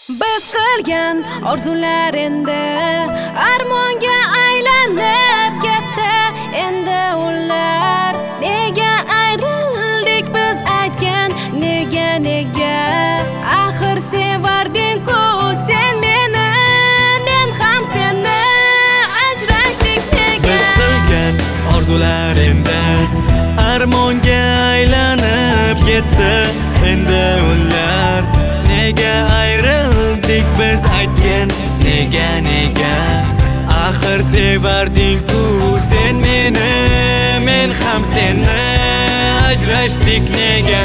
Biz qilgan orzular endi armonga aylanib ketdi. Endi ular nega ayrildik biz aytgan nega axir sevarding-ku sen meni, men ham seni, ajrashdik nega. Biz qilgan orzular endi armonga aylanib ketdi. Endi ular nega ayrildik biz aytgan nega axir sevarding-ku sen meni, men ham seni, ajrashdik nega.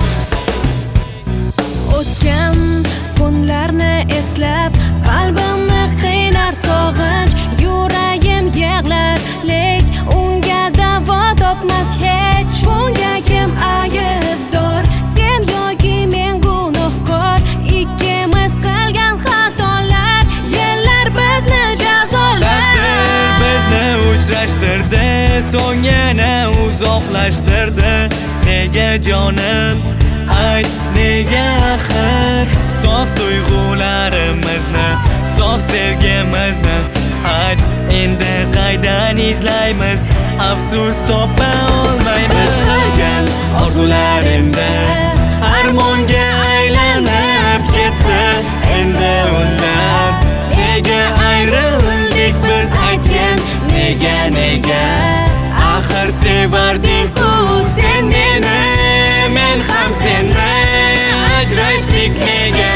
O'tgan kunlarni eslab qalbimni qiynar sog'inch, yuragim yig'lar lek unga davo topmas hech. Bunga kim aybdor, sen yoki men gunohkor? Ikkimiz qilgan xatolar, yillar bizni jazolar. Taqdir bizni uchrashtirdi, so'ng yana uzoqlashtirdi. Nega jonim, ayt nega axir? Sof tuyg'ularimizni, sof sevgimizni ayt, endi qaydan izlaymiz? Afsus topa olmaymiz. Qilgan orzular endi armonga aylanib ketdi. Endi ular nega ayrildik biz aytgan nega axir sevarding-ku sen meni, men ham seni, ajrashdik nega.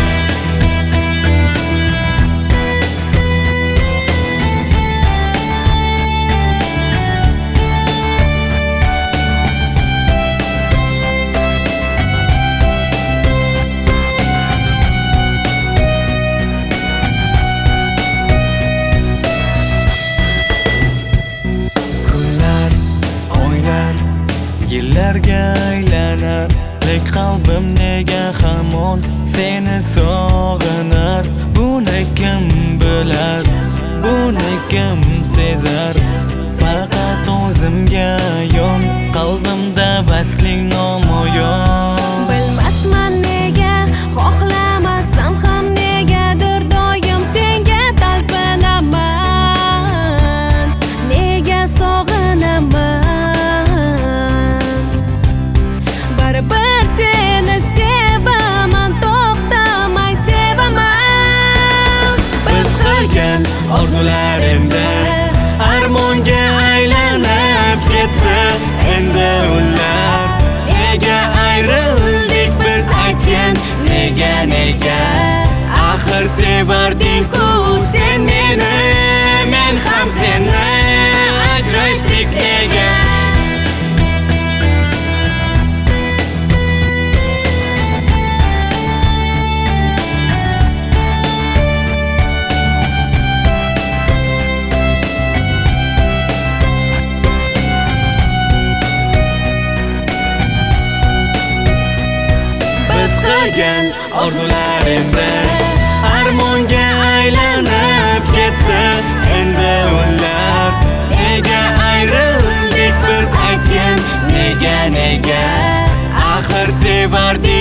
Yillarga aylanar, lek qalbim nega hamon seni sog'inar? Buni kim bilar, buni kim sezar? Faqat o'zimga yon, qalbimda vasling nomoyon. Bilmasman nega, xohlamasam ham negadir doim senga talpinaman, nega sog'inaman. Baribir seni sevaman, to'xtamay sevaman. Biz qilgan orzular endi armonga aylanib ketdi. Endi ular nega ayrildik biz aytgan nega axir sevarding-ku sen meni, men ham seni, ajrashdik nega. Qilgan orzular endi armonga aylanib ketdi. Endi ular nega ayrildik biz aytgan nega axir sevarding